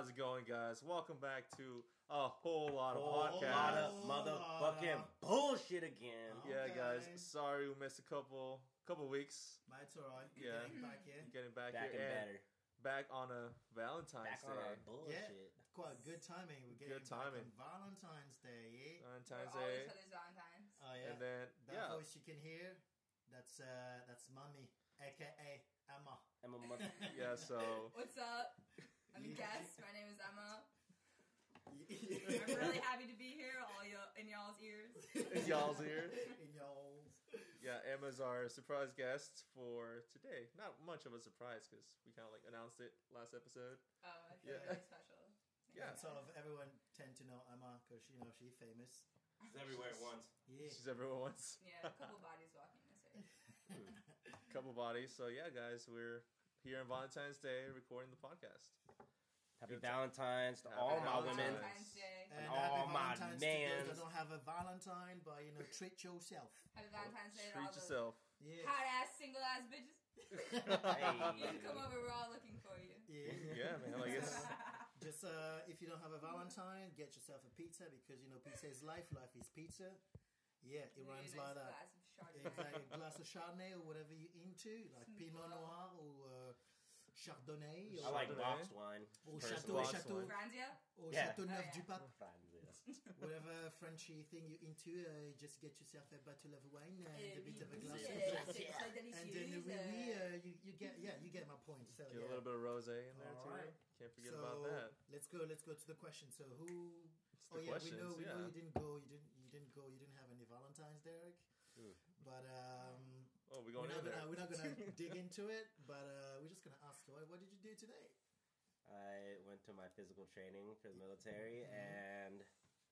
it going, guys? Welcome back to a whole lot of Whole podcasts. lot of motherfucking bullshit again. Yeah, Okay. guys. Sorry we missed a couple weeks. But it's alright. Yeah. Getting back here. Getting back Back here and and better. back on a Valentine's Back on our Day. bullshit. Quite good timing. We're getting Good timing. back on Valentine's Day. Yeah? Valentine's We're all Day. each other's Valentines. Oh yeah. And then, That yeah. voice you can hear, that's Mummy, aka Emma. I'm a mother. Yeah, so What's up? I'm a Yeah. guest. My name is Emma. I'm In really happy to be here, in y'all's ears. y'all's here. y'all's. Yeah, Emma's our surprise guest for today. Not much of a surprise because we kind of like announced it last episode. Oh, I feel Yeah. really special. Yeah. And sort of everyone tend to know Emma because she's famous. It's everywhere at once. Yeah. She's everyone once. Yeah, a couple bodies walking this way. Couple bodies. So yeah, guys, we're here on Valentine's Day recording the podcast. Happy Good time. Valentine's to Happy all my Valentine's. women. Valentine's Day. And all happy my Valentine's to those mans. that don't have a Valentine, but treat yourself. Happy Valentine's Day to all Treat those yourself. Yeah. hot ass, single ass bitches. You Hey. can come over, we're all looking for you. Yeah. Yeah, man. Like it's Just if you don't have a Valentine, get yourself a pizza because pizza is life. Life is pizza. Yeah, it Maybe a rhymes nice like that. glass of Chardonnay. Exactly, a glass of Chardonnay or whatever you're into, like Some Pinot Merlot. Noir or Chardonnay or, I like Chardonnay. boxed wine. or personally. Chateau Franzia? or Yeah. Chateauneuf Oh, yeah. du Pape. Franzia. Whatever Frenchy thing you're into, just get yourself a bottle of wine and a bit of a glass Yeah. of C'est très and délicieux. then you get my point. So get yeah. a little bit of rosé in there All too. right. Can't forget So about that. let's go to the question. So who? It's the We questions. know Yeah. you didn't go. You didn't have any Valentine's, Derek. But Oh, we're we're going not in there. gonna dig into it. But we're just gonna ask you, what did you do today? I went to my physical training for the military and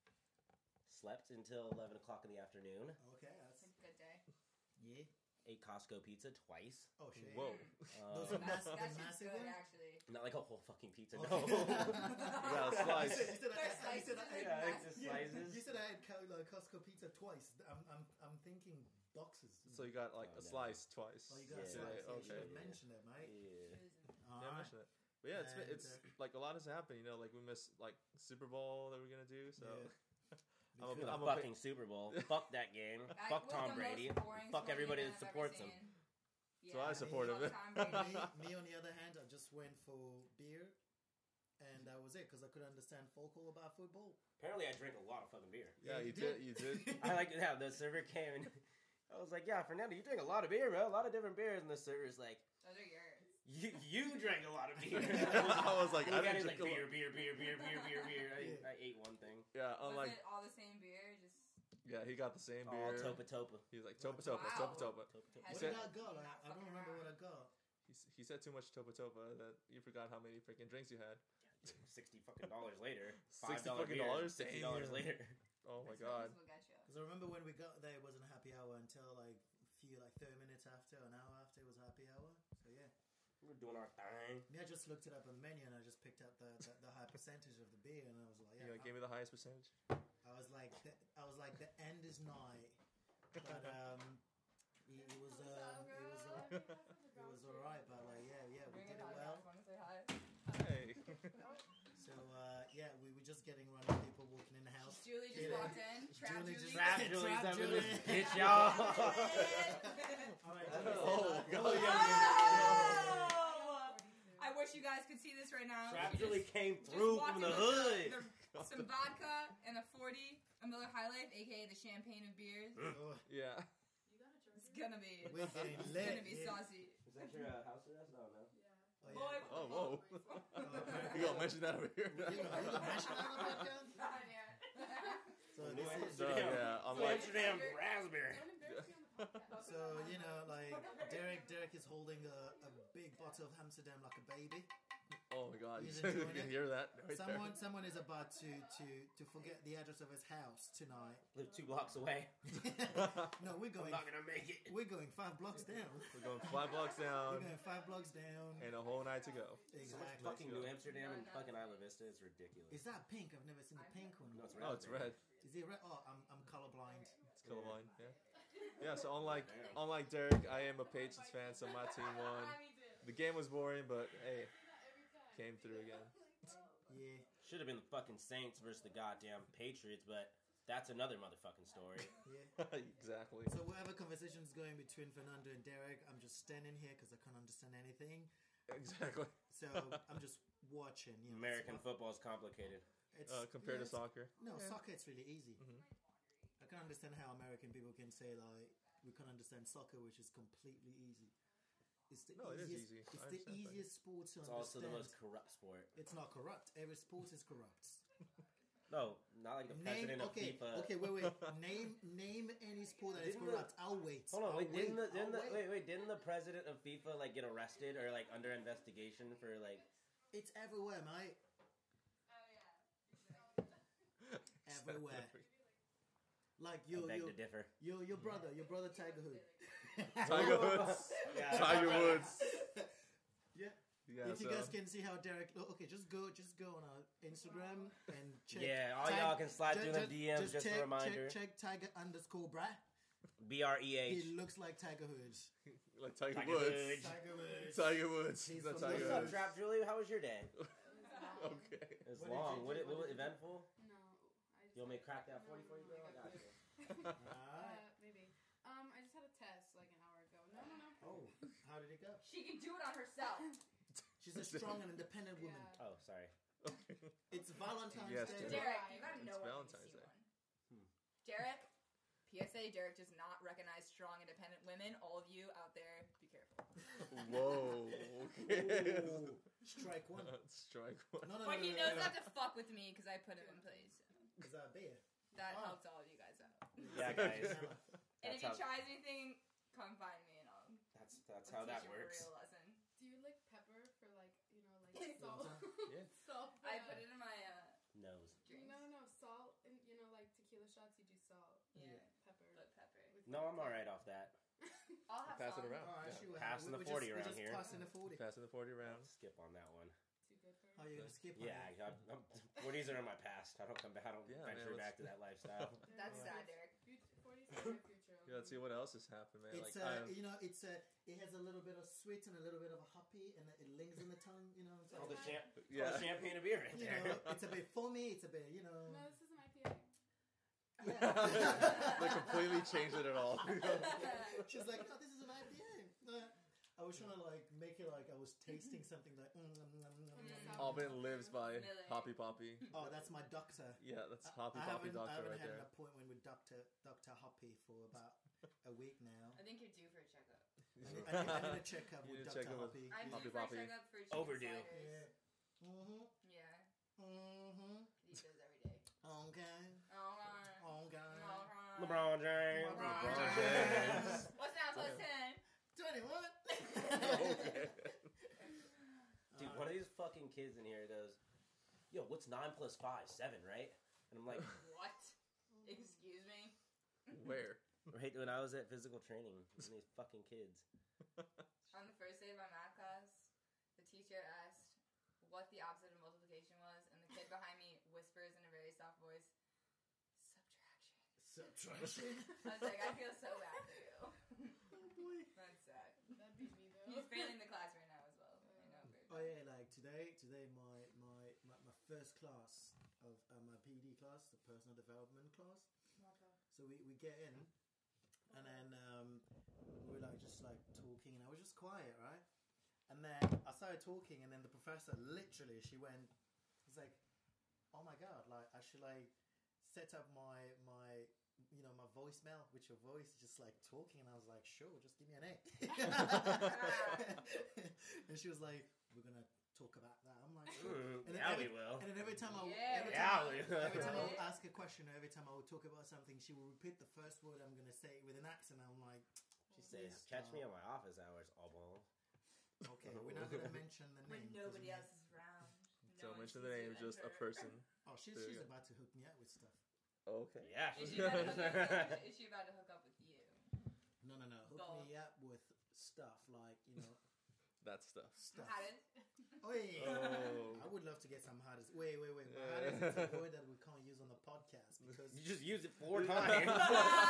slept until 11 o'clock in the afternoon. Okay, It's that's a good day. yeah. Ate Costco pizza twice. Oh shit. Whoa. Those are That's the shit's massive good, one? actually. Not like a whole fucking pizza, Okay. no. Yeah, a slice. You said There's slices in it. Yeah, like the Yeah, slices. you said I had Costco pizza twice. I'm thinking boxes. So you got like Oh, a no. slice twice. Oh, you got Yeah. a slice. Yeah, you should Okay. have mentioned it, mate. Yeah. All Yeah, I right. mentioned it. But yeah, And, it's like a lot has happened. Like we missed like Super Bowl that we're gonna do. So I'm The a fucking Super Bowl. Fuck that game. That Fuck was Tom the Brady. most boring Fuck sporting everybody event that I've ever supports him. seen. So I support fuck him. Tom Brady. me, on the other hand, I just went for beer, and that was it because I could understand folk all about football. Apparently, I drink a lot of fucking beer. yeah, you did. You did. I like to have the server came and I was like, "Yeah, Fernando, you drink a lot of beer, bro. A lot of different beers." And the server's like, Those are yours. "You drank a lot of beer." I was like, And I the guy didn't was like, drink a lot. beer. Yeah. I ate one thing. Yeah, Was unlike it all the same beer? Just yeah, he got the same Oh, beer. Topa Topa. He was like Topa Topa, Wow. Topa Topa. Topa Topa. Has What said- did I got? Not I don't fucking remember what I around. got. He said too much Topa Topa that you forgot how many freaking drinks you had. $60 fucking later. $60 $5 fucking beer, dollars? $60 Damn. later. Oh my That's what god. this will get you. Because I remember when we got there, it wasn't a happy hour until like 30 minutes after, an hour after, it was a happy hour. So yeah. We're doing our thing. Me, I just looked it up on the menu and I just picked up the high percentage of the beer and I was like, You give me the highest percentage. I was like, the end is nigh, but it was all right. But like, yeah, we Bring did it it on, well. guys. Want to say hi? Hey. So yeah, we were just getting random people walking in the house. Julie just Yeah. walked in. Trap Julie Julie. just- Trap Trap Julie's up in Julie. this bitch, y'all. All right, Oh, God. Oh! I wish you guys could see this right now. Trap She Julie just- came just through walked from in the with hood. some vodka and a 40, a Miller High Life, aka the champagne of beers. Oh, Yeah. It's gonna be, we're getting it's lit. gonna be yeah. saucy. Is that your house arrest? No, no. Oh, Boy, yeah. Oh, whoa. Oh, You gonna mention that over here? You gonna mention that on the podcast? Yeah. So New this is, So, yeah, I'm New like, Amsterdam raspberry. so Derek is holding a big bottle of Amsterdam like a baby. oh my god, He's you enjoying can it. hear that right Someone is about to forget the address of his house tonight. Live 2 blocks away. No, we're I'm going. not gonna make it. We're going 5 blocks down. there. We're going 5 blocks We're down going 5 blocks down. and a whole night to go. Exactly. Fucking New Amsterdam and fucking Isla Vista is ridiculous. Is that pink? I've never seen the pink one. No, it's red. Oh, it's red. Is it red? Oh, I'm colorblind. It's colorblind. Yeah. Yeah. So unlike Derek, I am a Patriots fan, so my team won. The game was boring, but hey, came through again. Yeah. Should have been the fucking Saints versus the goddamn Patriots, but that's another motherfucking story. Yeah. Exactly. So whatever conversation is going between Fernando and Derek, I'm just standing here because I can't understand anything. Exactly. So I'm just watching. You know, American football is complicated. It's, Compared to it's- soccer. No, Yeah. soccer it's really easy. Mhm. I can understand how American people can say like we can understand soccer, which is completely easy. It's the No, it is easiest. easy. It's I the understand soccer. easiest sport to It's understand. also the most corrupt sport. It's not corrupt. Every sport is corrupt. No, not like the president of okay, FIFA. okay, wait. Name any sport that is Didn't the- corrupt. I'll wait. Hold on, I'll wait, didn't the, I'll wait. didn't the president of FIFA like get arrested or like under investigation for like? It's everywhere, mate. Everywhere. Like I beg to differ. your brother Tiger Hood. Tiger Woods. Yeah, Tiger Woods. Yeah. Yeah, If you so- guys can see how Derek, okay, just go on our Instagram and check. Yeah, all y'all can slide through the DMs, just a check, reminder. Check Tiger_Brah. BREH. He looks like Tiger Hood. like Tiger Tiger Woods. Woods. Tiger Woods. Tiger Woods. He's Not from Tiger What's up, Woods. Trap Julie? How was your day? Okay. It's What did long. you What do? it What was did you do? eventful? No. You want me to crack that 40 for you, girl? I got you. Alright. Maybe. I just had a test like an hour ago. No. Oh, how did it go? She can do it on herself. She's a strong and independent woman. Yeah. Oh, sorry. It's Valentine's Yes, Day. Derek. Derek, you gotta It's know when you Valentine's see Day. one. Derek, PSA, Derek does not recognize strong, independent women. All of you out there, be careful. Whoa. Okay. Ooh, strike one. Strike one. No. But he knows not to fuck with me because I put him in place. Is that a beer? That Oh. helps all of you guys out. Yeah, guys. And That's if he how- tries anything, come find me and I'll That's how that teach him a works. real lesson. Do you like pepper for like like salt? Yeah. Salt. I put it in my Nose. drinks. No, salt and like tequila shots. You do salt, Yeah, pepper. but pepper. with No, I'm vodka. alright off that. I'll have Pass it some. around. All right, Yeah. sure. Passing the 40 around here. Passing the 40. Passing the 40 round. Skip on that one. Too good for How you gonna skip? on Yeah, it? 40s are in my past. I don't come back. I don't Yeah, venture man, back to that lifestyle. That's Yeah. sad, Derek. 40s are my future. Yeah, let's see what else has happened, man. It's like, it has a little bit of sweet and a little bit of a hoppy, and it lingers in the tongue. You know, it's All like, the yeah. champagne of beer right you there. know, it's a bit foamy. It's a bit, you know. No, this is an IPA. They completely changed it at all. She's like, no, this is an IPA. I was trying to like make it like I was tasting something like. Alvin lives by Millie. Hoppy Poppy. Oh, that's my doctor. Yeah, that's Hoppy I Poppy haven't doctor right had there. an appointment with Doctor Hoppy for about a week now. I think you're due for a checkup. I need a checkup You with need to check Doctor in with- Hoppy. I'm Hoppy due for a Poppy. checkup for chicken Overdue. sliders. Yeah. Mhm. Yeah. Mhm. He eats those every day. Okay. Oh, Okay. LeBron James. LeBron James. What's now plus 10? 21. Okay. Dude, one of these fucking kids in here goes, "Yo, what's 9 plus 5? 7, right?" And I'm like, What? Excuse me? Where? right when I was at physical training, and these fucking kids. On the first day of my math class, the teacher asked what the opposite of multiplication was, and the kid behind me whispers in a very soft voice, subtraction. Subtraction. I was like, I feel so bad for you. Oh boy. That's sad. That'd be me though. He's failing the class right now as well. I know. Oh yeah, like today my first class of my PD class, the personal development class. So we get in, and then we were like just like talking, and I was just quiet, right? And then I started talking, and then the professor literally she went, it's like, oh my god, like I should like set up my my voicemail with your voice, just like talking, and I was like, sure, just give me an A. And she was like, we're gonna talk about that. I'm like, sure. And then Yeah, we will. And then every time Yeah, every yeah, time, we- every time I would Yeah. ask a question, or every time I would talk about something, she would repeat the first word I'm gonna say with an accent. I'm like, She says, "Catch me on my office hours, Obama." okay, we're not gonna mention the When name. 'cause nobody we- else is around. Don't one mention sees the you name, and just a her. person. Oh, she's There you go. about to hook me up with stuff. Okay. Yeah. Is she about to hook up? Is she about to hook up with you? No. Hook Both. me up with stuff like That stuff. stuff. Had it? Oh yeah. Oh. I would love to get some hardest. Wait. My Yeah. hardest is a word that we can't use on the podcast because. You just used it 4 times. No.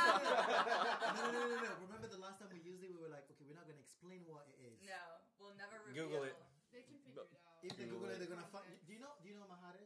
Remember the last time we used it, we were like, okay, we're not gonna explain what it is. No, we'll never reveal. Google it. They can figure it out. If they Google Google it, it. they're gonna find. Do you know my hardest?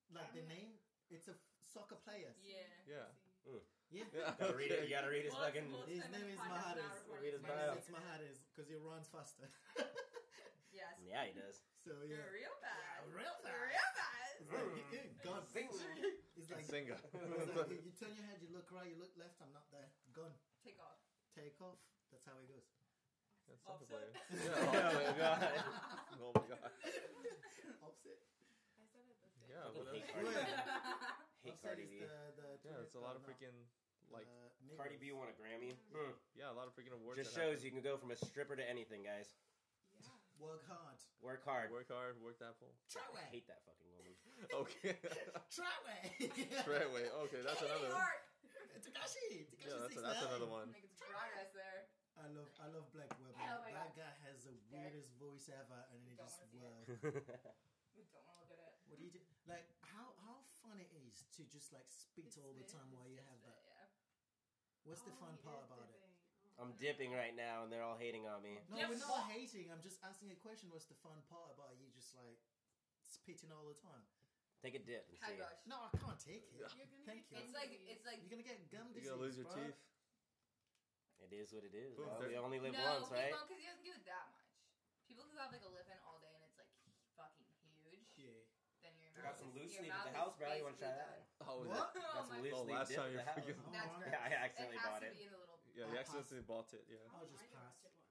like the name. It's a soccer player. Yeah. Yeah. Yeah. Yeah. Gotta read it. You gotta read his Well, fucking. well, His time name in is the podcast, Mahrez. not recording. Read his My bio. name is Mahrez because he runs faster. Yes. Yeah, he does. So yeah. Real bad. Real fast. Real bad. It's like gun. It's like Singa. it's like you turn your head, you look right, you look left. I'm not there. Gun. Take off. Take off. That's how it goes. That's soccer Offset. player. Oh my god. Oh my god. Opposite. I said it the same. Yeah, Fucking well, hate that's- Cardi B. Opposite Hate Cardi is B. Yeah, it's a lot of freaking like Cardi B won a Grammy. yeah, a lot of freaking awards. Just that shows you can go from a stripper to anything, guys. Yeah. Work hard. Work happen. hard. Work that full. Try I way. hate that fucking woman. Okay. Try way. Treadway. Okay, that's another. Takashi. Yeah, that's another one. Making some progress there. I love Black Webber. Oh my That God. guy has the weirdest voice ever, and he Don't just wanna see it. well. We don't want to look at it. What do you do? Like how fun it is to just like spit It's all the spit, time while you It's have it, that. yeah. What's the fun he part is about it? dipping. Oh, I'm God. dipping right now, and they're all hating on me. No, Yeah, we're but- not hating. I'm just asking a question. What's the fun part about you just like spitting all the time? Take a dip and Head see. rush. No, I can't take it. You're gonna Thank get you. It's like You're gonna get gum disease. You're gonna lose your bro. teeth. It is what it is. Boom, Well, there- we only live no, once, right? because he doesn't do it that much. People who have like a lip in all day and it's like fucking huge. Yeah. Then your I got mouth some is- loose your leaf at mouth the is house, bro. You wanna try basically that? Oh, What? Got Oh some my loose Oh, leaf last dip time at you're the house. freaking- Oh, That's alright. Yeah, I It accidentally has bought to it. be in the little. yeah, I'll he pass. accidentally bought it. Yeah. I'll just I got pass. it one.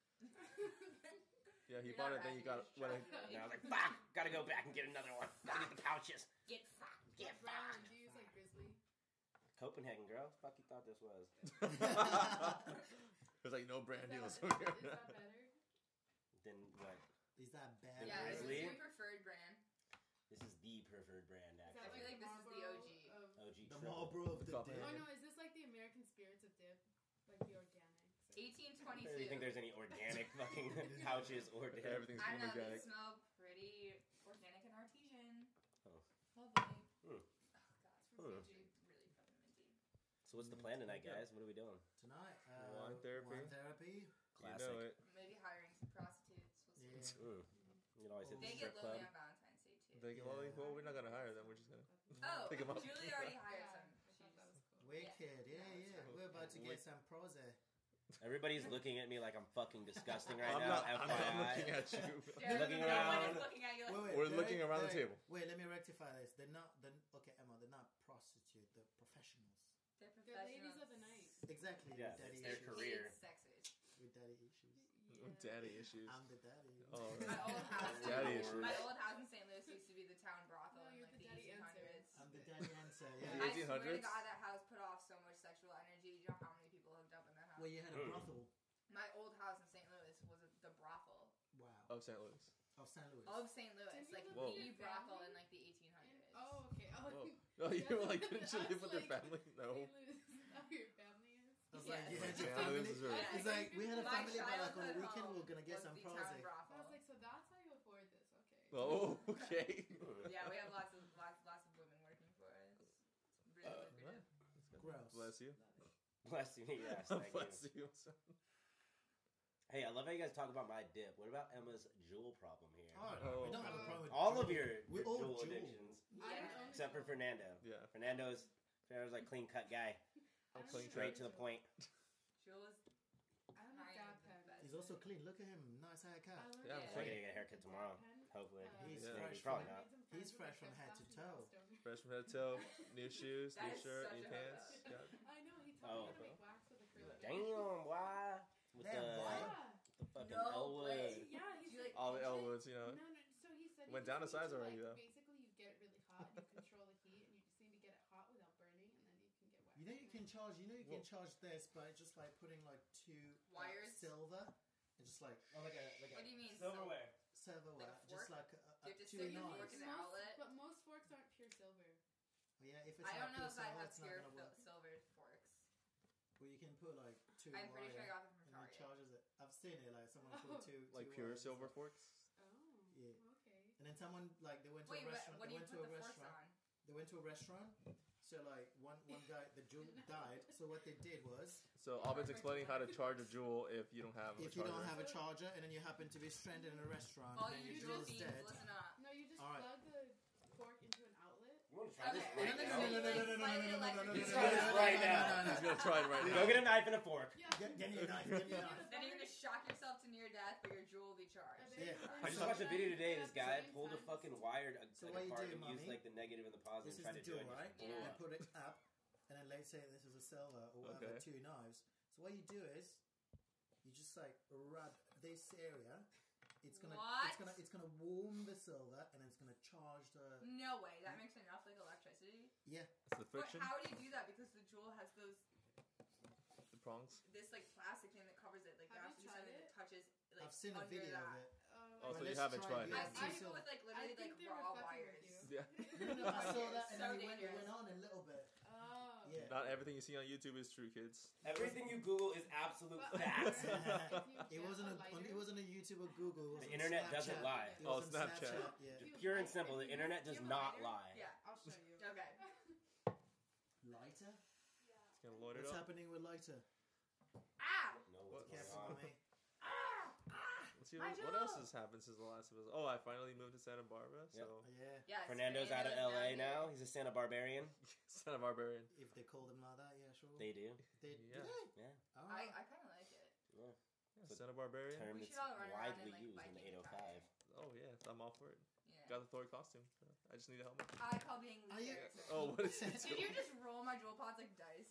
Yeah, he You're bought not it. Then you ratchet, got you're when I, just And I was like, fuck! Gotta go back and get another one. Gotta get the pouches. Get fucked. What brand do you use, like Grizzly? Copenhagen, girl. Fuck you thought this was? There's like no brand deals Is over here. that better? Then what? Is that bad? Yeah, this is Grizzly? your preferred brand. This is the preferred brand, Is actually. that feel like this is the Marlboro OG. of- OG The Triple. Marlboro of the Coffee. day. Oh no, is this like the American Spirits of dip? Like the organic? I don't really 1822. think there's any organic fucking pouches or dip. Everything's I don't know. organic. They smell pretty organic and artesian. Oh. Lovely. Hmm. Oh god, it's Hmm. really fucking minty. So what's the plan tonight, guys? What are we doing? Tonight, Wine therapy. Wine therapy. You know it. Maybe hiring some prostitutes. We'll see. Yeah. You know, always hit the They strip get club. lonely on Valentine's Day too. They get, well, we're not gonna hire them. We're just gonna. Oh, Pick 'em up. Julie already hired Yeah, some. I thought that was cool. Wicked. Yeah, No, it's yeah. fine. We're about to get Wick- some proze. Everybody's looking at me like I'm fucking disgusting right I'm now. not. I'm not FYI. looking at you. Jared, Looking no one around. is looking at you. Wait, We're they're- looking around the they're- table. Wait, let me rectify this. They're not. Okay, Emma. They're not prostitute. They're professionals. They're They're ladies of the night. Exactly. Yeah, with daddy it's their issues. career. Sexist. With daddy issues. Daddy issues. I'm the daddy. Oh, My old house. Daddy issues. My old house in St. Louis used to be the town brothel No, in you're like the the daddy 1800s. I'm the daddy answer. The Yeah. I swear to 1800s? God, that house put off so much sexual energy. You know how many people hooked up in that house? Well, you had a brothel. My old house in St. Louis was the brothel Wow. Of St. Louis. Of St. Louis. of St. Louis, Didn't you like live Whoa. with the your brothel family? in like the 1800s. Oh, okay. Oh, Whoa. No, you were like, couldn't you I live was with your like, family? No. St. Louis. How your family is? I was Yeah. like, you had St. your Louis, family. Missouri. Yeah. It's like we had a My family, but like on the childhood weekend we home were gonna get was some the town proze. I brothel. was like, so that's how you afford this? Okay. Oh, okay. Yeah, we have lots of women working for us. It's really lucrative. Gross. Bless you. Bless you. Yes, thank Bless you. you. son. Hey, I love how you guys talk about my dip. What about Emma's jewel problem here? Oh, we don't have a problem with All of jewel. your We all jewel jewel. addictions, I don't own except for Fernando. Yeah. Fernando's like clean cut guy, I don't clean even straight know to the point. Jules, I don't know I dab am the pen. best. He's also clean. Look at him. Nice haircut. I learned Yeah, I'm So that I clean. gotta get a haircut tomorrow. Hopefully. He's Yeah. fresh. Probably from, not. He's fresh from head to toe. Fresh from head to toe. New shoes, That new is shirt, such new a pants. hookup. Yeah. I know, he Oh, told me how to bro. make wax with acrylic. Damn, why? With Damn, the, why? Yeah. the fucking No Elwood. way. Yeah, he's You like All the pinch it? Elwoods, you know. No, so he said Went you down just to size need already, like, though. Basically, you get it really hot, you control the heat, and you just need to get it hot without burning, and then you can get wax. You know you can charge. You know you can Well- charge this by just like putting like two Wires? silver and just like Oh, like a What do you mean? silverware. silverware, Like a just fork? like You have to two stick your knives. fork in the outlet? But most forks aren't pure silver. Yeah, if it's I don't not know pure if I silver, have it's not pure gonna work. silver forks. Well, you can put like two. I'm pretty sure I wire got them from and he Target. charges it. I've seen it. Like someone put two. Like two pure wires silver inside. forks. Oh, Yeah. okay. And then someone like they went to Wait, a restaurant. what do They you went put to a the forks restaurant. on? They went to a restaurant. So like one guy, the jewel died. So what they did was, So Alvin's explaining how to charge a jewel if you don't have a if you charger. don't have a charger and then you happen to be stranded in a restaurant, All and you your jewel's jewel fiends, dead. listen up. No, you just All right. plug the fork into an outlet, want to try this Okay. right No, now. no, no, no, no, Let's no, try no, this no, right no, now. He's gonna try it right Go now. get a knife and a fork. Yeah. Get me a knife. Get me a knife. Then you're gonna shock yourself to near death, but your jewel will be charged. Yeah. I just watched a video today. This guy pulled a fucking wire So like what you apart do, and used mommy? like the negative and the positive This and is tried the to do jewel, it. right? Yeah. And put it up, and then let's say this is a silver or whatever, Okay. 2 knives. So what you do is, you just like rub this area. It's gonna warm the silver, and it's gonna charge the. No way. That makes enough like electricity. Yeah. It's the But friction, how do you do that? Because the jewel has the prongs. this like plastic thing that covers it. Like there Have has to you be something tried that touches like I've seen a under video that. of it. Oh, so Well, you let's haven't try tried it. it. Yeah. I go with like literally I think like they were raw fucking wires. with you. Yeah. No, I saw that, and So then it dangerous. went on a little bit. Oh. Yeah. Not everything you see on YouTube is true, kids. Everything you Google is absolute But facts. It wasn't a YouTube or Google. It was The on internet Snapchat. doesn't lie. It Oh, was on Snapchat. Yeah. Just pure and simple. The internet does not lie. Yeah. I'll show you. Okay. Lighter. It's gonna load it What's up. happening with lighter? Ow! No, what's going Careful, on? mommy. Let's see My what else job. has happened since the last of us. Oh, I finally moved to Santa Barbara. So Yeah. Yes. Fernando's out of LA here. now. He's a Santa Barbarian. Santa Barbarian. If they call them like that, yeah, sure. They do. Yeah. Do they? Yeah. Oh. I kind of like it. Yeah. Yeah, So- Santa Barbarian. Term We that's should all run around widely in, like, used in the Viking 805. Oh yeah, I'm all for it. Yeah. Got the Thor costume. So I just need a helmet. I call being Are you- Luke. Oh, what is it? Did you just roll my jewel pods like dice?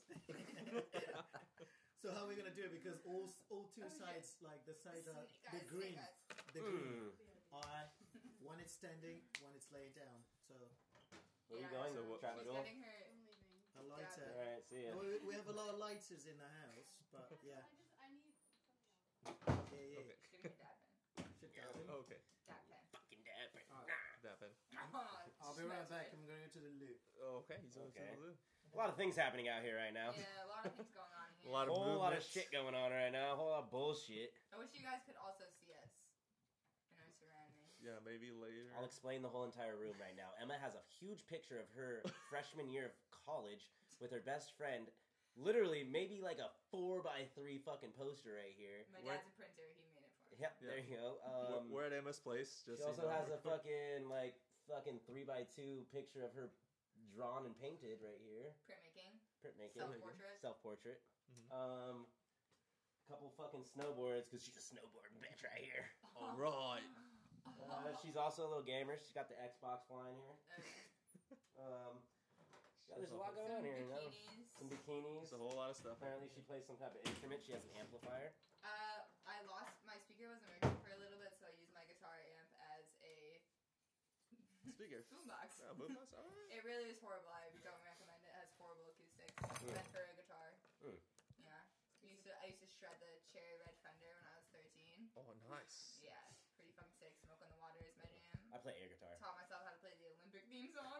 So how are we gonna do it? Because all two Oh, shit. sides, like the sides are Snake the eyes, green, snake eyes. the green. Hmm. Are one it's standing, one it's laying down. So Where are you Yeah, going? so what- Trap She's Jewel? getting her. I'm leaving. a lighter. All right, see ya. We have a lot of lighters in the house, but yeah, I need yeah. Okay. Getting her dad pen. Should that be? Okay. Dad pen. Fucking dapper. Alright. That pen. I'll be right back. I'm going to the loo. Oh, okay. He's on Okay. the A lot of things happening out here right now. Yeah, a lot of things going on A here. lot A of whole lot of movements. shit going on right now. A whole lot of bullshit. I wish you guys could also see us in our surroundings. Yeah, maybe later. I'll explain the whole entire room right now. Emma has a huge picture of her freshman year of college with her best friend. Literally, maybe like a 4x3 fucking poster right here. My Where- dad's a printer. He made it for me. Yep, Yeah. there you go. We're at Emma's place. Just She so you also know. has a fucking 3x2 picture of her drawn and painted right here. Printmaking. Printmaking. Self-portrait. Self-portrait. Mhm. Couple fucking snowboards because she's a snowboarding bitch right here. All right. She's also a little gamer. She's got the Xbox flying here. Okay. Yeah, there's a lot going on here. You know? Bikinis. Some bikinis. There's a whole lot of stuff. Apparently, she plays some type of instrument. She has an amplifier. I lost my speaker wasn't working for a little bit, so I used my guitar amp as a Speaker. boombox. Yeah, boombox. All right. It really is horrible. I don't recommend it. It has horrible acoustics. Meant for a guitar. Mm. Yeah. I used to shred the cherry red Fender when I was 13. Oh, nice. Yeah, pretty fucking sick. Smoke on the Water is my jam. I play air guitar. Taught myself how to play the Olympic theme song.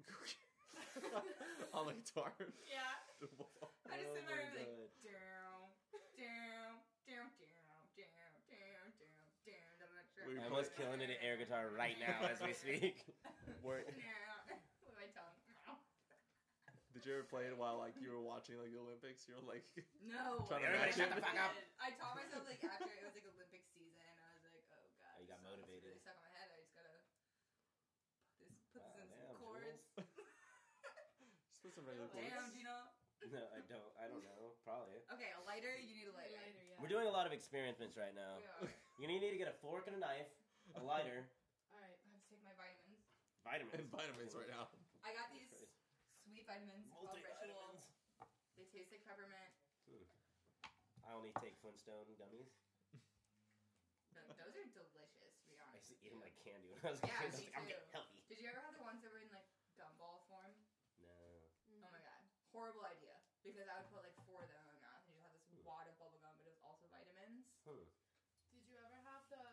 On the guitar. Yeah. I just sit Oh there my and be like, God. down, down, down, down, down, down, down, down, down. We Emma's killing it at air guitar right now as we speak. Where, With my tongue. did you ever play it while like you were watching like the Olympics? You were like, No. Trying to Everybody match shut it. the fuck up. I taught myself like after it was like Olympic season, and I was like, oh god. Oh, you got this motivated. Really stuck in my head. I just gotta put Wow, this in damn, some chords. just put some regular Damn, chords. do you know? No, I don't know. Probably. Okay, a lighter. You need a lighter. Later, yeah. We're doing a lot of experiments right now. We are. You need to get a fork and a knife, a lighter, Alright. I have to take my vitamins. vitamins. And vitamins right now. I got these sweet vitamins called Ritual. Multivitamins. They taste like peppermint. I only take Flintstone gummies. No, those are delicious, to be I honest. used to eat them with like you. candy when I was a Yeah, kid. I was me like, I'm too. getting healthy. Did you ever have the ones that were in like gumball form? No. Oh my god, horrible idea. Because I would put like 4 of them in my mouth, and you just have this wad of bubble gum, but it was also vitamins. Did you ever have the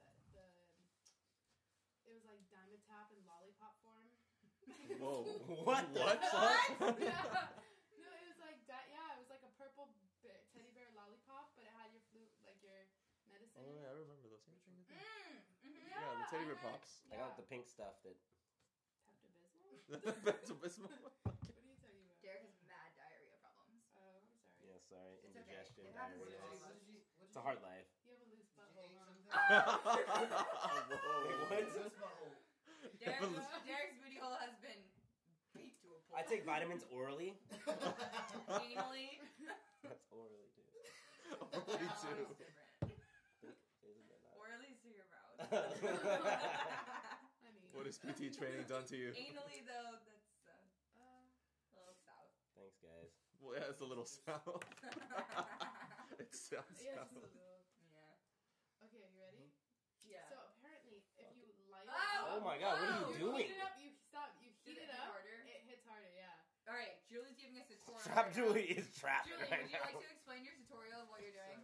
it was like Dimetap in lollipop form? Whoa. What the What? fuck? Yeah. No, it was like it was like a purple teddy bear lollipop, but it had your like your medicine. Oh in yeah, I it. remember those. Mm-hmm. Yeah, the teddy bear I had- pops. I got the pink stuff that. Pepto-Bismol? Pepto-Bismol. What are you talking about? Derek has mad diarrhea problems. Oh, I'm sorry. Yeah, sorry. It's okay. Indigestion, It happens to diarrhea. all of us. It's a hard life. You have a loose Did you butthole, eat huh? something? Whoa. Wait, what? This bottle. Derek's booty hole has been I take vitamins orally. Anally. That's orally too. Orally That too. one's different. Isn't it not? Orally to your mouth. Honey. What has PT training done to you? Anally though, that's Uh, a little south. Thanks, guys. Well, yeah, it's a little sound. It sounds yeah, sound. just a little. Yeah. Okay, you ready? Yeah. So apparently, if you light it Oh! Oh my god, what are Whoa! you you doing? heat it up, you stop, you Did heat it it hit up, harder? it hits harder, yeah. All right, Julie's giving us a tutorial. Trap right now. Julie is trapped Julie, right would you now. like to explain your tutorial of what you're doing?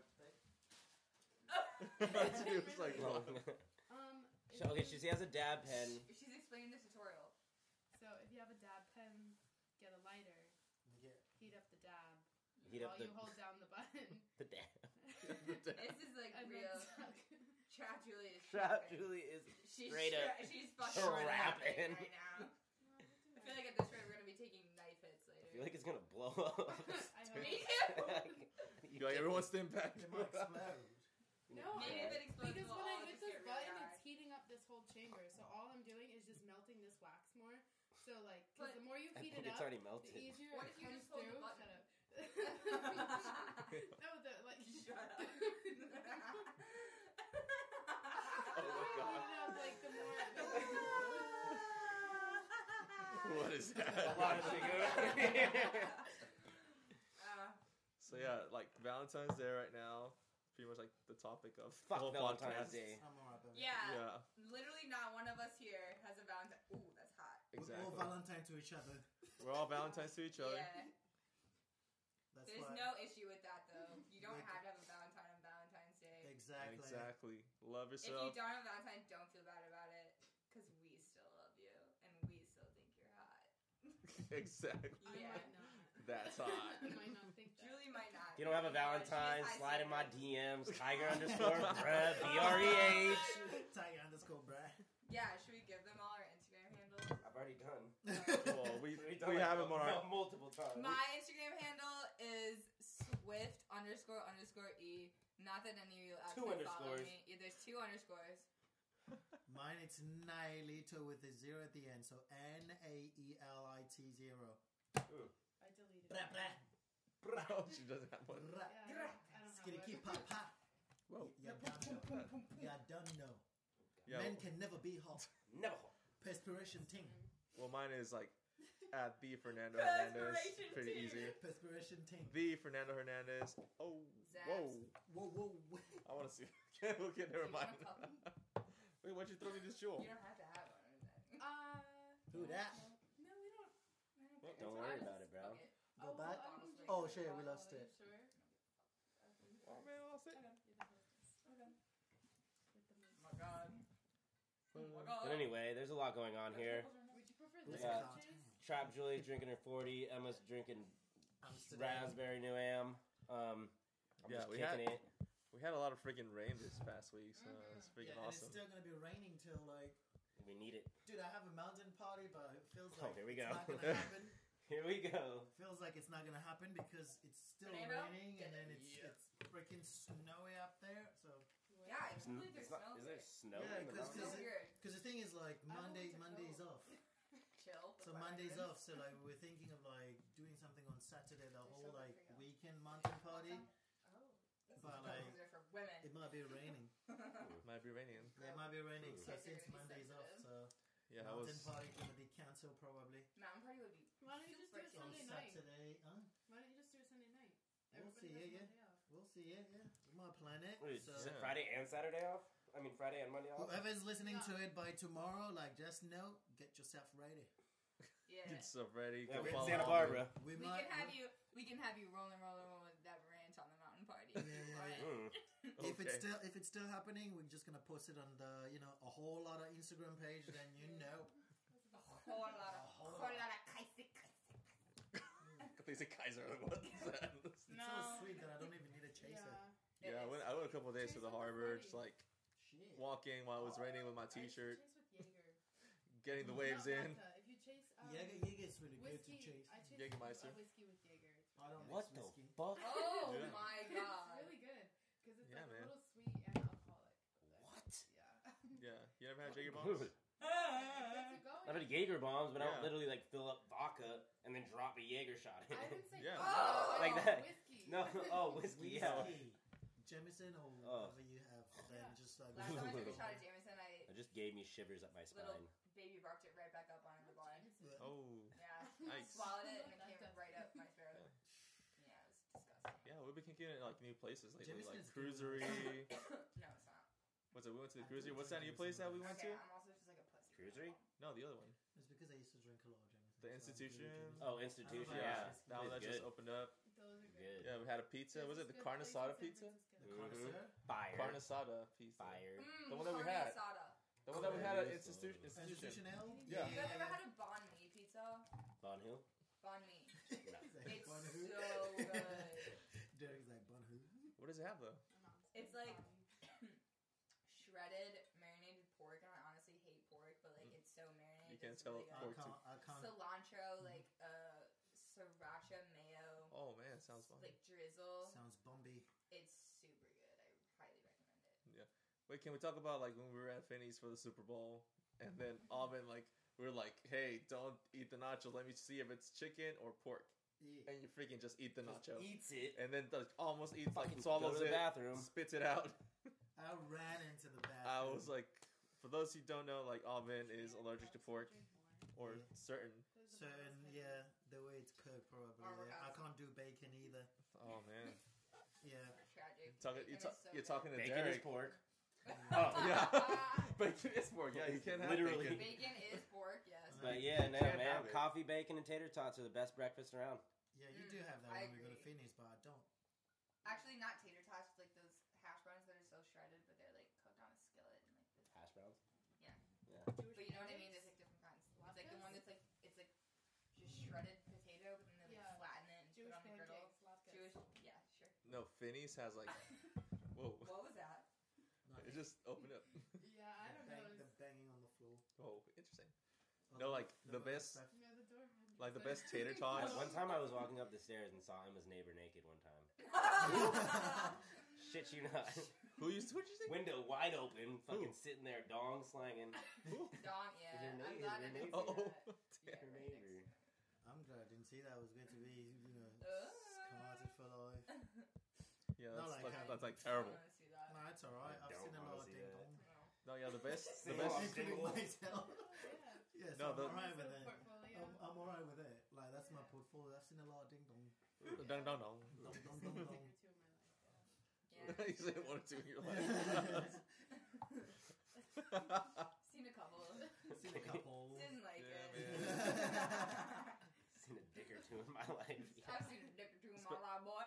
She was like, No. If Okay, you- she has a dab pen. She's explaining the tutorial. So if you have a dab pen, get a lighter, Yeah. heat up the dab. Heat up while the you hold down the button. the dab. This is like and real. then suck. Trap Julie is Trap trapping. Julie is. She's straight up She's fucking trapping trapping. right now. No, I feel like at this rate we're gonna be taking knife hits later. I feel like it's gonna blow up. I hope. Me too. You're like, everyone stand back. It might explode. No, Maybe if it explodes, because we'll when I all hit just this get really button, high. it's heating up this whole chamber. So all I'm doing is just melting this wax more. So like, because But- the more you I heat think it it's up, already the melted. easier What it if you comes just hold the through. button? Shut up. No, the like. Shut up. Oh my God. Heat it up, like the more. What is that? A lot of sugar. So yeah, like Valentine's Day right now. Pretty much like the topic of the Fuck whole Valentine's podcast. Day. I'm alright, baby. Yeah. Yeah, Literally not one of us here has a Valentine. Ooh, that's hot. We're all exactly. Valentine to each other. We're all Valentines to each other. Yeah. That's There's why. no issue with that though. You don't Like- have to have a Valentine on Valentine's Day. Exactly. Exactly. Love If you yourself. don't have a Valentine, don't feel bad about it. Because we still love you. And we still think you're hot. Exactly. Yeah. I might not. That's hot. I might not think that. Julie might not. If you don't have a Yeah, she Valentine, has high slide in my standards. DMs. Tiger underscore bruh. BREH. Tiger underscore Brad. Yeah, should we give them all our Instagram handles? I've already done. Well, we We've done have him on our. multiple times. My Instagram handle is Swift__E. Not that any of you Two actually follow underscores. me. Yeah, there's 2 underscores. Mine it's Nailito with a 0 at the end, so NAELIT 0. I deleted Blah, it. blah. No, she doesn't have one. Blah. Yeah, I don't Skitty have keep one. pop pop. Whoa. You done know. You done know. Yeah. Men can never be hot. Never home. Perspiration ting. Well, mine is like at the Fernando Hernandez. Perspiration Pretty ting. easy. Perspiration ting. The Fernando Hernandez. Oh. Zaps. Whoa. Whoa, whoa, whoa. I want to see. Okay, never Do you want mind. a puppy? Wait, why'd you throw me this jewel? You don't have to have one of them. Who that? No, we don't. Well, Don't worry about it, bro. Okay. Go well, back. I don't drink Oh, the shit, we bottle, lost are you it. Sure? Oh man, I lost it. Okay. You're the hostess. Okay. With the Oh my god. Oh my god. But anyway, there's a lot going on here. Would you prefer Who's this Yeah. or Chase? Trap Julie's drinking her 40. Emma's drinking Amsterdam. raspberry New Am. I'm Yeah, just we kicking it. We had a lot of freaking rain this past week, so it's freaking Yeah, and awesome. it's still gonna be raining till like. We need it. Dude, I have a mountain party, but it feels Oh, like here we it's go. not gonna happen. Here we go. Feels like it's not gonna happen because it's still Tornado? raining and then Yeah. it's freaking snowy up there. So Yeah, I It's can't believe there's snow. is there snow Yeah, in the 'cause- So mountains? weird. because the thing is like I don't Monday's want to go. off. Chill. So with Monday's vitamins. off. So like we're thinking of like doing something on Saturday, the They're whole so good like for you. weekend mountain party. Oh. But like These are for women. it might be raining. Might be raining. Yeah, it might be raining. So Kids are since gonna be Monday's off, sensitive. so Yeah, I mountain was. party gonna be cancelled probably Mountain party would be. Why don't you just do it Super on Sunday night? Saturday. Huh? Why don't you just do it Sunday night? We'll Everybody see, has yeah. Monday off. We'll see. Yeah, yeah. We might plan it. Wait, So is it Yeah. Friday and Saturday off? I mean, Friday and Monday off? whoever's listening Yeah. to it by tomorrow, like just know, get yourself ready. Yeah. Get stuff ready. Yeah, Go we're in follow Santa all Barbara. We We might. can have you. We can have you rolling with that ranch on the mountain party. Yeah, yeah, yeah. Mm. If it's Okay. still happening, we're just gonna post it on the a whole lot of Instagram page. Then you know. A whole lot of kaisek. They say Kaiser. What's that? It's No. so sweet that I don't even need a chaser. Yeah. Yeah, I went a couple days to the harbor, just like Shit. walking while it was raining with my I used to T-shirt, chase with Jaeger. getting the No, waves not in. vodka. If you chase Jaeger's really good to whiskey, chase. I chase Jägermeister. whiskey with Jaeger. It's I don't What mix the whiskey. fuck? Oh Yeah. my It's god. really good because it's Yeah, like man. a little sweet and alcoholic. What? Yeah. Yeah, you never had Jaeger bombs? It gets you going. I've had Jaeger bombs, but I Yeah. don't literally like fill up vodka and and then drop a Jaeger shot in I it. didn't say Yeah. Like that. Whiskey. No, oh, whiskey, yeah. Jameson or Oh. whatever you have, then just like Last time I took a shot of Jameson, It just gave me shivers up my little spine. baby barked it right back up on the bar. Oh, Yeah. nice. Swallowed it and it came right up my throat. Yeah, it was disgusting. Yeah, we've been kicking it like new places lately, Jameson like is good. Cruisery. No, it's not. What's it? We went to the Cruisery. What's that new place that we went Okay, to? I'm also just like a pussy. Cruisery? No, the other one. It's because I used to drink a lot of Jameson. The Institution? Oh, Institution, I yeah. love That one that It's just good. opened up. Those are Good. Yeah, we had a pizza. Was it the carne asada pizza? The connoisseur? Fire. Carne asada pizza. Fire. The one that we carne had. asada. The one that we had at Yes. Institution. Institutional? Yeah. You guys ever had a banh mi pizza? Bon Hill? Banh mi. It's It's Bon so Hu. good. Derek's like Bon Hu. What does it have though? It's like shredded marinated pork, and I honestly hate pork, but like it's so marinated. You can't it's tell really I pork good. too. can't. Cilantro, like sriracha mayo, Oh man, it sounds fun. like drizzle. Sounds bomby. It's super good. I highly recommend it. Wait, can we talk about like when we were at Finney's for the Super Bowl, and then Alvin like we were like, hey, don't eat the nacho. Let me see if it's chicken or pork. Yeah. And you freaking just eat the nacho, Eats it. and then almost eats like Fucking swallows go to the it, bathroom. spits it out. I ran into the bathroom. I was like, for those who don't know, like Alvin is allergic to pork or certain. certain, yeah, the way it's cooked probably. Yeah. I can't do bacon either. Oh man, Yeah. Tragic. Talking, Bacon is so you're good. talking to Bacon Derek. is pork. Oh yeah, bacon is pork. Yeah, you can't have Literally. bacon. Bacon is pork, yes. But yeah, no, Can't man. have it. Coffee, bacon, and tater tots are the best breakfast around. Yeah, you do have that I when we go to agree. Finney's, but I don't. Actually, not tater tots, like those hash browns that are so shredded, but they're like cooked on a skillet and like this. Hash browns? Yeah. Yeah. But you know what I mean? There's like different kinds. It's like the one that's like it's like just shredded potato, but then they like Yeah. flatten it and put Jewish it on the griddle. pancakes, latkes. Jewish, yeah, sure. No, Finney's has like, whoa, What was that? it just opened up. Yeah, I don't know. The banging on the floor. Oh, interesting. Oh, No, like the best, Yeah, the door. like the best tater tots. One time I was walking up the stairs and saw Emma's neighbor naked one time. Shit you not. What'd you say? Window wide open, fucking sitting there, dong slanging. Dawn, yeah. Your I'm neighbor, glad I your didn't neighbor. see Oh, that. Yeah, Your right neighbor. I'm glad I didn't see that. I was going to be, Uh. scarred for life. Yeah, Not that's like like how- that's like I terrible. want to see that. No, it's alright. I I've don't seen a wanna lot of see ding that. dong. No, yeah, the best, the Same best. old Including Ding-dong. myself. Yeah. Yes, No, I'm the- alright with it. Portfolio. I'm alright with it. Like, that's my portfolio. I've seen a lot of ding dong. Dong dong dong. Dong dong dong dong. Two of my life. Yeah. You say one or two in your life. Seen a couple. Seen a couple. Didn't like Yeah, it. Seen a dick or two in my life. I've seen a dick or two in my life, boy.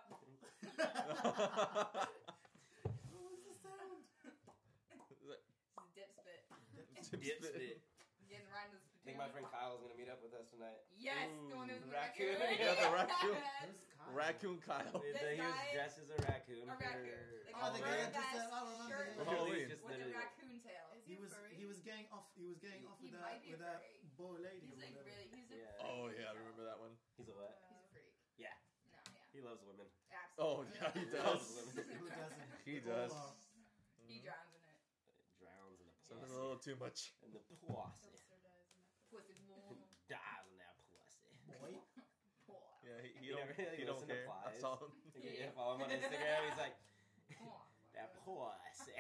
What was the sound? It's a dip spit. Dip spit. Getting right into the I think my friend Kyle's gonna meet up with us tonight. Yes, the one who's in the Raccoon. raccoon. Yeah, the raccoon. Yes. Who's Kyle? Raccoon Kyle. This He was guy- dressed as a raccoon. A raccoon. Like Oh, the a guy bird that just vest, said, I remember shirt that. For Halloween. Just with a literally- raccoon tail. Is He was furry? he was getting off He with might be that furry. boy lady He's or like whatever. really, he's a Yeah. Oh yeah, I remember that one. He's a what? He's a freak. Yeah. No, yeah. He loves women. Oh Absolutely. yeah, he He loves does. women. Who doesn't? He All does. are. He drowns in it. Drowns in the Something pussy. a little too much. In the pussy. Dumpster dives in that Pussy warm. Dies in that pussy. Boy. Poor. Yeah, he You don't never really he don't listen to care. I Plies? saw him. You follow him on Instagram. He's like, Poor. that pussy.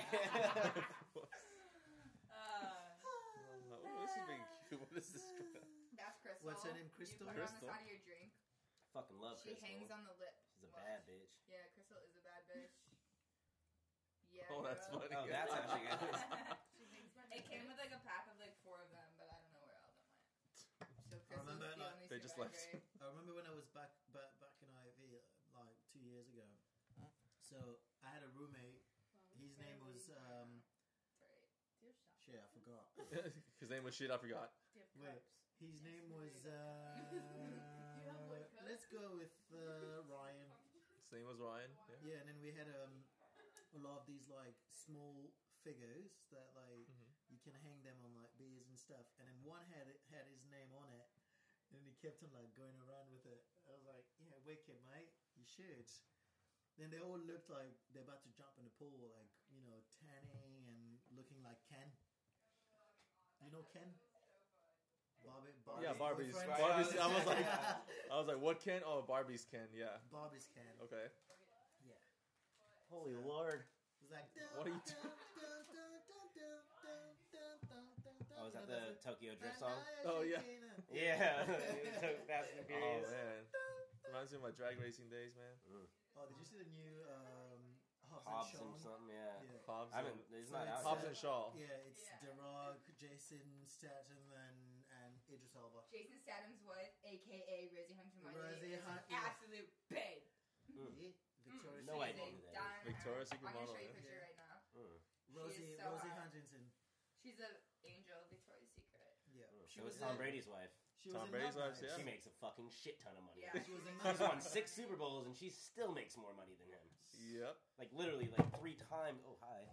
Oh, this is being cute. What is this? That's Crystal. What's her name, Crystal? You put her on the Crystal? side of your drink. Fucking love She Crystal. hangs on the lip. She's a Well, bad bitch. Yeah, Crystal is a bad bitch. Yeah. Oh, that's girl. funny. Oh, that's actually good. She hangs by It her came legs. with like a pack of like 4 of them, but I don't know where all of them went. So Crystal's remember, the like, only they just left. survivor. I remember when I was back in IV like 2 years ago. So I had a roommate. Well, His name was Right. Dear shot. shit. I forgot. His name was shit. I forgot. Dip Wait, cups. his name was. have wood cups? Let's go with Ryan. His name was Ryan. Yeah. Yeah, and then we had a lot of these like small figures that like you can hang them on like beers and stuff. And then one had his name on it, and he kept on like going around with it. I was like, yeah, wicked, mate. You should. Then they all looked like they're about to jump in the pool, like tanning and looking like Ken. You know Ken? Yeah, Barbies. boyfriends. Barbies. Yeah. I was like, what can? Oh, Barbies can. Yeah. Barbies can. Okay. Yeah. Holy Lord. It's like. What are you doing? Oh, is that the Tokyo Drift song? Oh, yeah. Yeah. Fast and Oh Furious. man, reminds me of my drag racing days, man. Oh, did you see the new Hobbs Hobbs and and Shaw? something, yeah. Yeah. Hobbs. I haven't, it's So not it's, out Hobbs yet. and Shaw. Yeah, it's Yeah. The Rock, Jason Statham, and Idris Elba. Jason Statham's wife, aka Rosie Huntington-Whiteley, Rosie is an Hunt- yeah. absolute babe. Yeah, Victoria's No Secret idea model. who that is. Darn her. Victoria's Secret I'm gonna model, show you a yeah. picture right now. Rosie, She is so Rosie hot. Huntington. She's an angel of Victoria's Secret. Yeah. She was Tom in- Brady's wife. She was Tom in Brady's Love wife, Life. yeah. She makes a fucking shit ton of money. Yeah. She was in She's Love won Life. 6 Super Bowls and she still makes more money than him. Yep. Like literally, like 3 times. Oh hi.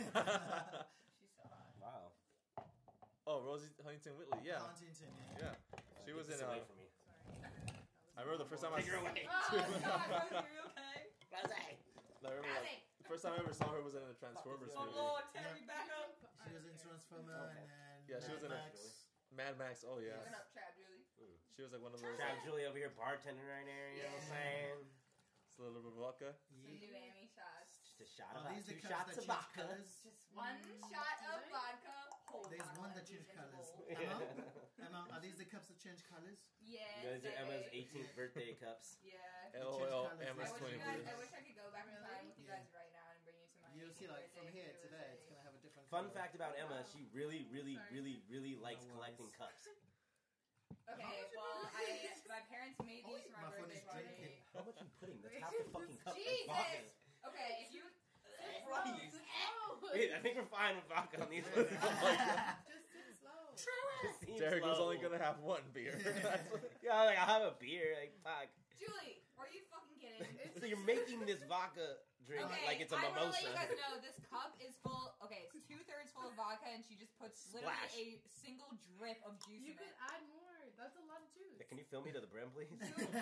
She's so hot. Wow. Oh, Rosie Huntington Whitley. Yeah. Huntington. Yeah. She Get was this in. away from me. Sorry. I remember the first time I. Take her away. Oh God, Rosie, are you okay? Rose. I remember like, Rosie! the first time I ever saw her was in a Transformers Oh movie. Lord, Terry, back up. She was in Transformer Okay. and then Yeah, she was in a- Max. Mad Max. Oh yeah. Look up, Trap Julie. She was like one of those. Trap Julie over here bartending right there. You know what I'm saying? It's a little bit of vodka. Some new Amy shots. Just a shot Are of these the 2 cups shots that of change vodka. colors? Just one shot of vodka. Hold There's on, one let that me change get in the colors. bowl. Emma, are these the cups that change colors? Yes. Those are Emma's babe. 18th birthday cups. Yeah. LOL. colours. Emma's I wish, 20 you guys, I years. wish I could go back in time with you Yeah. guys right now and bring you to my. You'll see, 18th like from birthday here if it was today, a- it's gonna have a different. Fun color. fact about Emma: she really, really, Sorry. really, really likes No collecting worries. cups. Okay, well, my parents made these for my My phone birthday is party. drinking. How much you putting? That's half the fucking cup. That's Jesus! vodka. Okay, if you. Please. Slow. Wait, I think we're fine with vodka on these. Just sit slow. Just seems Derek was slow. only gonna have one beer. That's what- Yeah, like I'll have a beer. Like fuck. Julie, are you fucking kidding? So you're making this vodka drink Okay, like it's a I want to mimosa. let you guys know this cup is full. Okay, it's 2/3 full of vodka, and she just puts literally Splash. a single drip of juice You in could it. add more. That's a lot of juice. Yeah, can you fill me to the brim, please?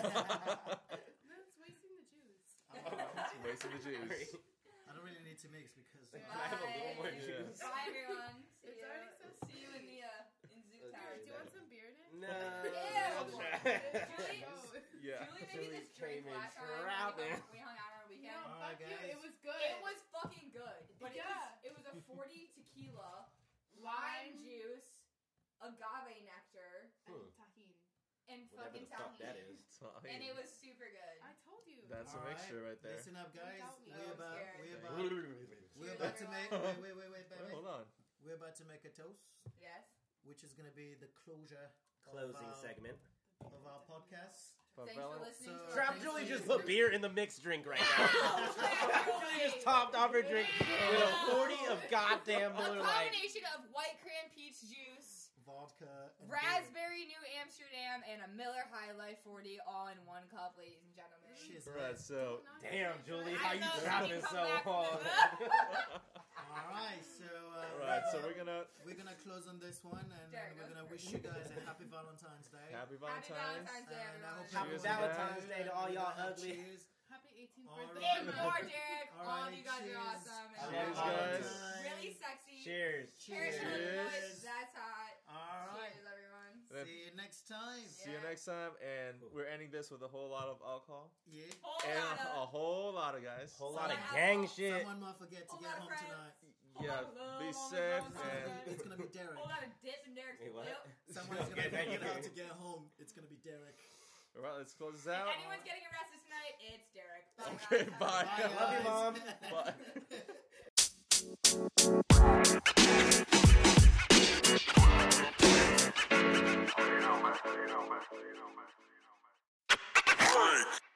That's wasting the juice. It's wasting the Sorry. juice. I don't really need to mix because. Can I have a little more Bye. juice? Bye, everyone. See It's you. already so See you in the in Zoot Okay. Tower. Do you want some beer in it? No. Ew. I'll try. Julie? Yeah. Julie made me Julie this drink came in last time trapping. we hung out on our No, weekend. Alright, fuck you. guys. It was good. It was fucking good, but Yeah. it was a 40 tequila, lime juice, agave nectar, and tahini. and Whatever fucking the fuck that tahini. is. And it was super good. I told you. That's a Alright, mixture right there. Listen up, guys. Without me. We're I'm about, scared. we're about to make. Wait, baby. Hold on. We're about to make a toast, Yes. which is gonna be the closure Closing of our, segment. of our podcast. Thanks for Favela. listening So- to Trap thanks Julie for just listening. put beer in the mixed drink right now. Wow, Trap Julie just Julie. topped off her drink with a 40 of goddamn A Miller Lite. combination of white cran peach juice, Vodka. And raspberry New Amsterdam, and a Miller High Life 40 all in one cup, ladies and gentlemen. Cheers. Right, so Damn, Julie, I how you know, she trapping can come so back from hard? All right, so we're gonna close on this one, and Derek, we're go gonna first. wish you guys a happy Valentine's Day. happy Happy Valentine's. Valentine's Day, And I everyone. hope Happy Cheers, Valentine's guys. Day to all y'all ugly. Cheers. Happy 18th All birthday. right. Ignore Derek. All All of right, you guys cheers. are awesome. Happy Cheers, And guys. really sexy. Cheers. Paris Cheers. Illinois, that's hot. All right. Cheers, everyone. Then- See you next time. See you next time, and we're ending this with a whole lot of alcohol Yeah. Whole and lot a of- whole lot of guys. Whole lot of Someone gang has- shit. Someone might forget to Whole get lot of home friends. tonight. Yeah, Whole lot of be love, safe whole lot of and love. It's gonna be Derek. Whole lot of dip in Derek's Wait, what? lip. Someone's Okay, gonna thank figure you. out to get home. It's gonna be Derek. all right. Let's close this If out. anyone's getting arrested tonight, it's Derek. Bye, Okay, guys. bye. Bye, Love you, guys. Mom. Bye.